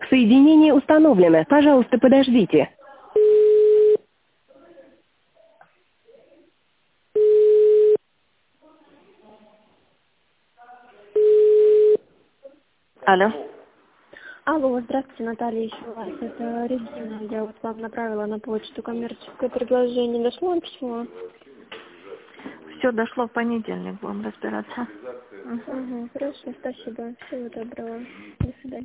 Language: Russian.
Соединение установлено. Пожалуйста, подождите. Алло. Алло, здравствуйте, Наталья, еще раз. Это Регина. Я вот вам направила на почту коммерческое предложение. Дошло вам письмо? Все дошло в понедельник, будем разбираться. Угу, хорошо, спасибо. Всего доброго. До свидания.